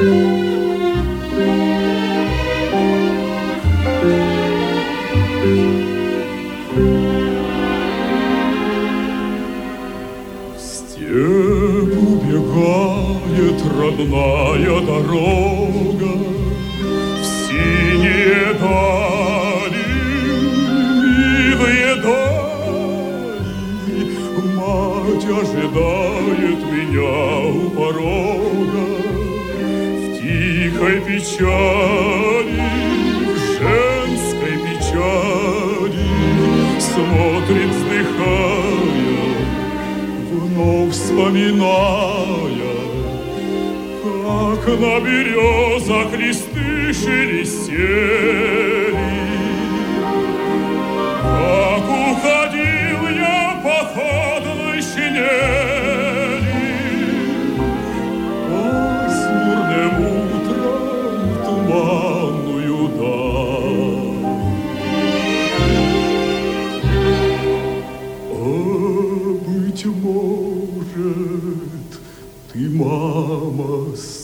Родная дорога в синие дали, милые дали. Мать ожидает меня у порога в тихой печали, в женской печали. Смотрит, вздыхая, вновь вспоминая, как на березах листы шелестели, как уходил я походной шинели, пасмурным утром в туманную даль. А быть может, ты, мама,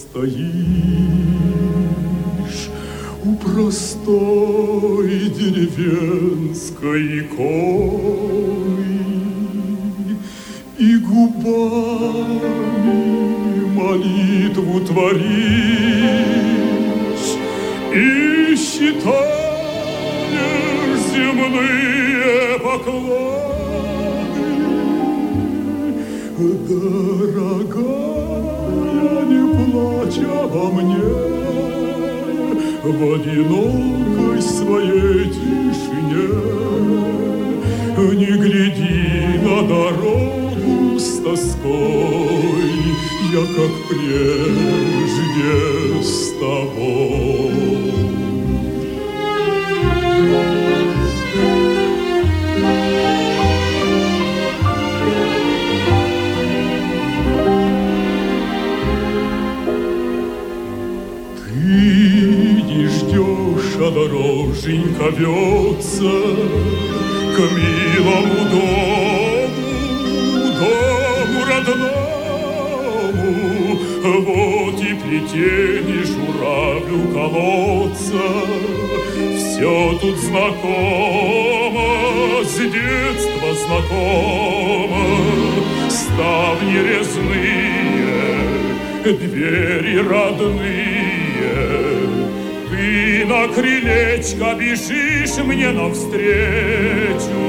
стоишь у простой деревенской иконы и губами молитву творишь и считаешь земные поклоны. Дорогая, не плачь обо мне, в одинокой своей тишине. Не гляди на дорогу с тоской, я как прежде с тобой. А дороженька вьется к милому дому родному. Вот и плетень журавлю колодца. Все тут знакомо, с детства знакомо. Ставни резные, двери родные. Ты на крылечко бежишь мне навстречу.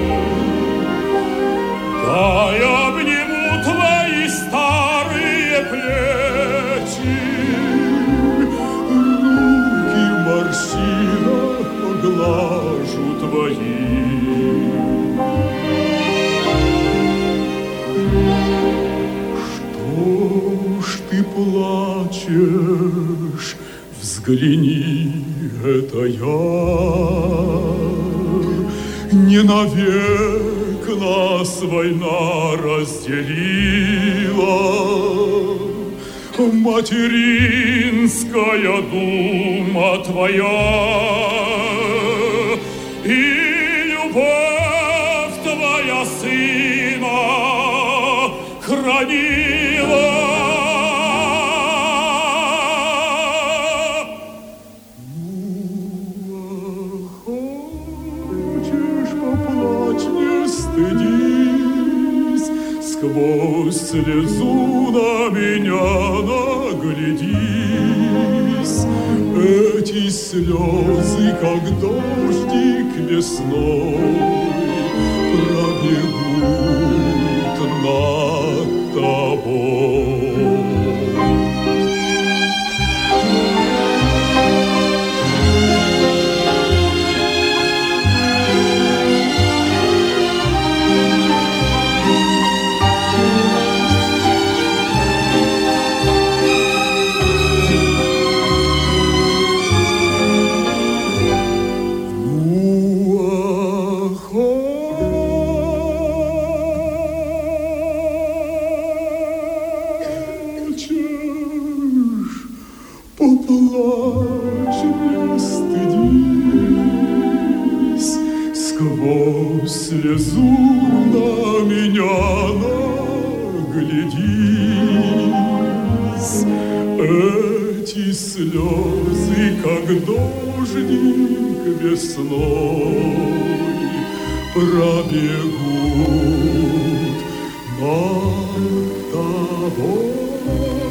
Дай обниму твои старые плечи. Руки морщина поглажу твои. Что ж ты плачешь? Взгляни, это я. Не навек нас война разделила. Материнская дума твоя и любовь твоя сына хранила. Сквозь слезу на меня наглядись. Эти слезы, как дождик весной, пробегут над тобой. Поплачь, не стыдись, сквозь слезу на меня наглядись. эти слезы, как дождик весной, пробегут над тобой.